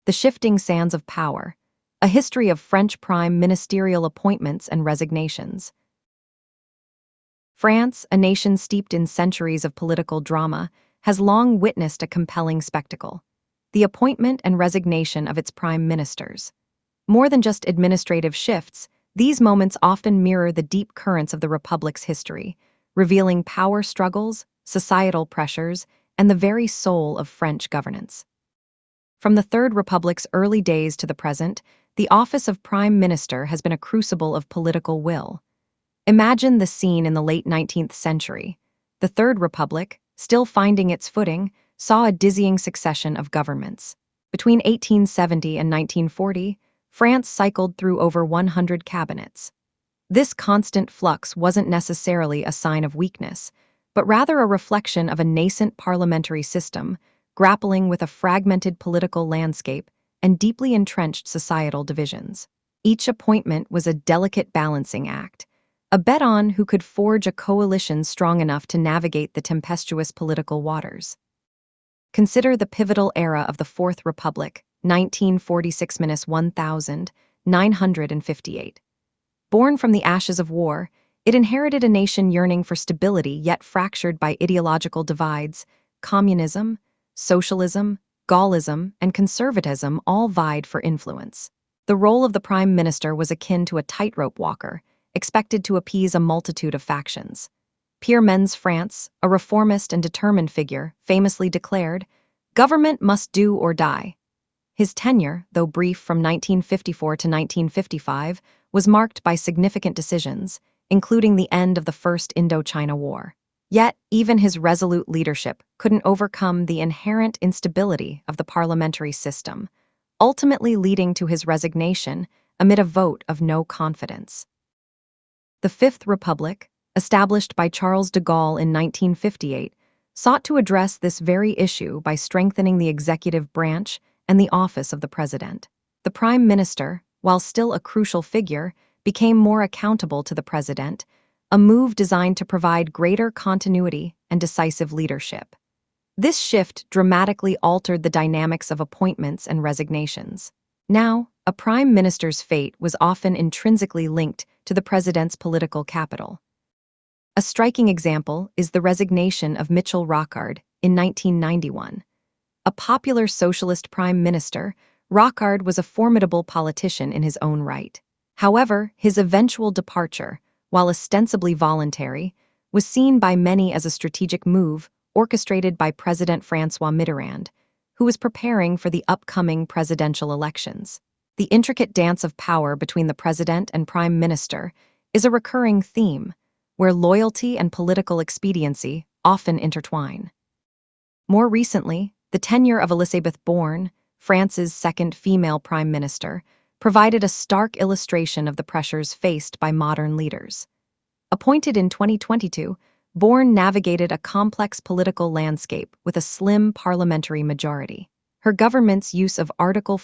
The Shifting Sands of Power, a history of French prime ministerial appointments and resignations. France, a nation steeped in centuries of political drama, has long witnessed a compelling spectacle: the appointment and resignation of its prime ministers. More than just administrative shifts, these moments often mirror the deep currents of the Republic's history, revealing power struggles, societal pressures, and the very soul of French governance. From the Third Republic's early days to the present, the office of Prime Minister has been a crucible of political will. Imagine the scene in the late 19th century. The Third Republic, still finding its footing, saw a dizzying succession of governments. Between 1870 and 1940, France cycled through over 100 cabinets. This constant flux wasn't necessarily a sign of weakness, but rather a reflection of a nascent parliamentary system grappling with a fragmented political landscape and deeply entrenched societal divisions. Each appointment was a delicate balancing act, a bet on who could forge a coalition strong enough to navigate the tempestuous political waters. Consider the pivotal era of the Fourth Republic, 1946–1958. Born from the ashes of war, it inherited a nation yearning for stability yet fractured by ideological divides. Communism, socialism, Gaullism, and conservatism all vied for influence. The role of the prime minister was akin to a tightrope walker, expected to appease a multitude of factions. Pierre Mendès France, a reformist and determined figure, famously declared, "Government must do or die." His tenure, though brief from 1954 to 1955, was marked by significant decisions, including the end of the First Indochina War. Yet, even his resolute leadership couldn't overcome the inherent instability of the parliamentary system, ultimately leading to his resignation amid a vote of no confidence. The Fifth Republic, established by Charles de Gaulle in 1958, sought to address this very issue by strengthening the executive branch and the office of the president. The prime minister, while still a crucial figure, became more accountable to the president, a move designed to provide greater continuity and decisive leadership. This shift dramatically altered the dynamics of appointments and resignations. Now, a prime minister's fate was often intrinsically linked to the president's political capital. A striking example is the resignation of Michel Rocard in 1991. A popular socialist prime minister, Rocard was a formidable politician in his own right. However, his eventual departure, while ostensibly voluntary, was seen by many as a strategic move orchestrated by President François Mitterrand, who was preparing for the upcoming presidential elections. The intricate dance of power between the president and prime minister is a recurring theme, where loyalty and political expediency often intertwine. More recently, the tenure of Elisabeth Borne, France's second female prime minister, provided a stark illustration of the pressures faced by modern leaders. Appointed in 2022, Borne navigated a complex political landscape with a slim parliamentary majority. Her government's use of Article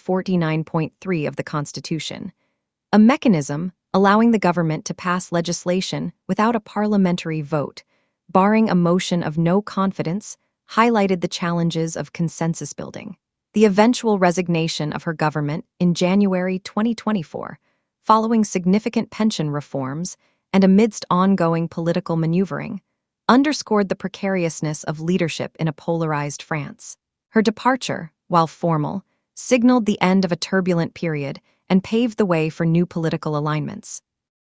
49.3 of the Constitution, a mechanism allowing the government to pass legislation without a parliamentary vote, barring a motion of no confidence, highlighted the challenges of consensus building. The eventual resignation of her government in January 2024, following significant pension reforms and amidst ongoing political maneuvering, underscored the precariousness of leadership in a polarized France. Her departure, while formal, signaled the end of a turbulent period and paved the way for new political alignments.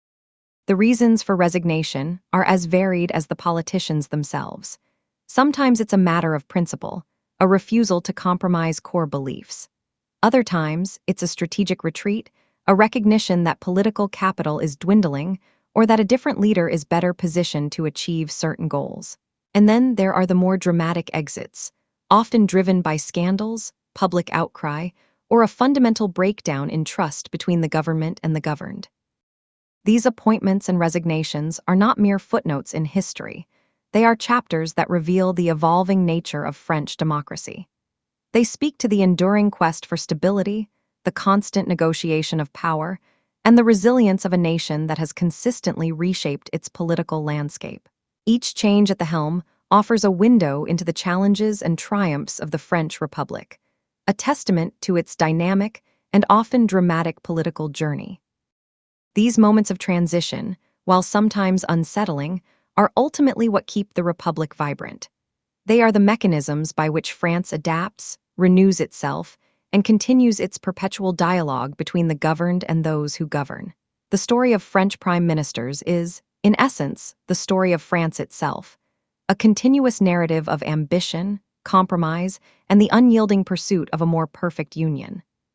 The reasons for resignation are as varied as the politicians themselves. Sometimes it's a matter of principle, a refusal to compromise core beliefs. Other times, it's a strategic retreat, a recognition that political capital is dwindling or that a different leader is better positioned to achieve certain goals. And then there are the more dramatic exits, often driven by scandals, public outcry, or a fundamental breakdown in trust between the government and the governed. These appointments and resignations are not mere footnotes in history. They are chapters that reveal the evolving nature of French democracy. They speak to the enduring quest for stability, the constant negotiation of power, and the resilience of a nation that has consistently reshaped its political landscape. Each change at the helm offers a window into the challenges and triumphs of the French Republic, a testament to its dynamic and often dramatic political journey. These moments of transition, while sometimes unsettling, are ultimately what keep the Republic vibrant. They are the mechanisms by which France adapts, renews itself, and continues its perpetual dialogue between the governed and those who govern. The story of French prime ministers is, in essence, the story of France itself, a continuous narrative of ambition, compromise, and the unyielding pursuit of a more perfect union.